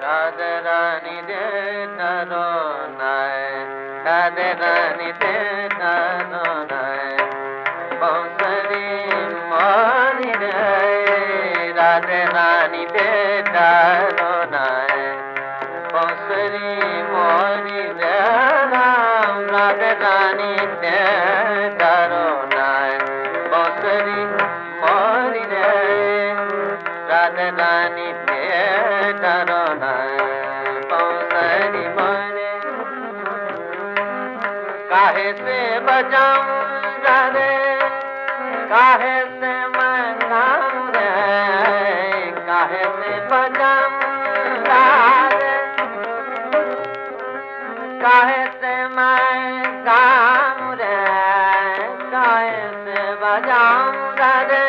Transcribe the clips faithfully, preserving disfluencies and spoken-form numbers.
राधे रानी दे डरो नाय, राधे रानी दे डरो नाय, बंसरी मोरी रे, राधे रानी दे डरो नाय, बंसरी मोरी रे राम, राधे रानी दे डरो नाय, बंसरी मोरी रे, राधे रानी दे डरो नाय, बंसरी मोरी। काहे से बजाऊं रे, काहे से मैं गाऊं रे, काहे से बजाऊं रे, काहे से मैं गाऊं रे, काहे से बजाऊं रे,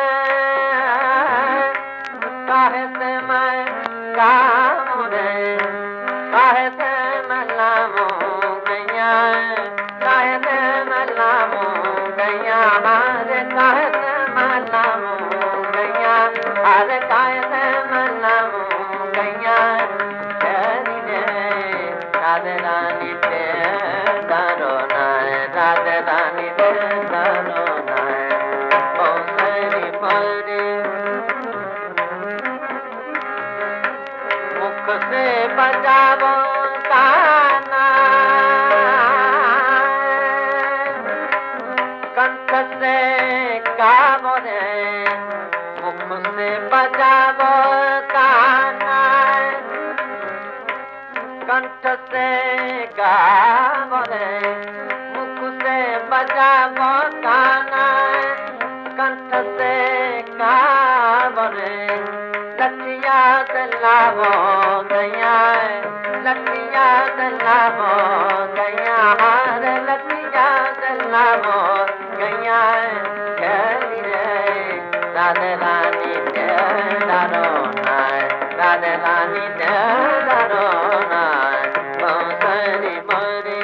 काहे से मैं गाऊं रे, काहे से मैं लाऊं गैया, काहे से मैं लाऊं गैया, अरे काहे से मैं लाऊं गैया, अरे काहे से मैं लाऊं गैया, तेरी रे राधे रानी दे डरो नाय, राधे रानी दे डरो नाय, बंसरी मोरी। मुख से बजावो गाना, कंठ से गावो रे, मुख से बजावो गाना, कंठ से गावो रे, मुख से बजावो गाना, कंठ से गावो रे, लठिया दलावो गैया, लठिया दलावो गैया, हार लठिया दलावो गैया, खेली रे राधे रानी दे डरो नाय, राधे रानी दे डरो नाय, बंसरी मोरी।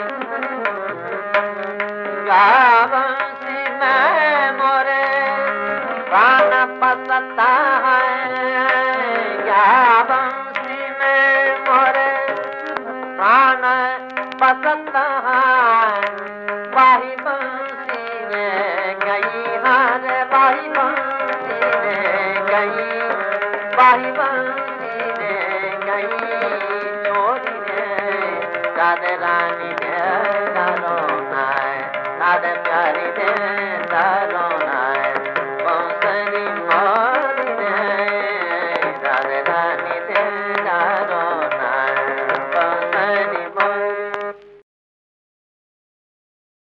गावंसी में मोरे प्राण पसता है, गावंसी में मोरे प्राण पसता है, बाही बंसी में गई, हार बाही बंसी में गई, बाही बंसी में गई, छोरी रे राधे रानी दे डरो नाय, राधे प्यारी दे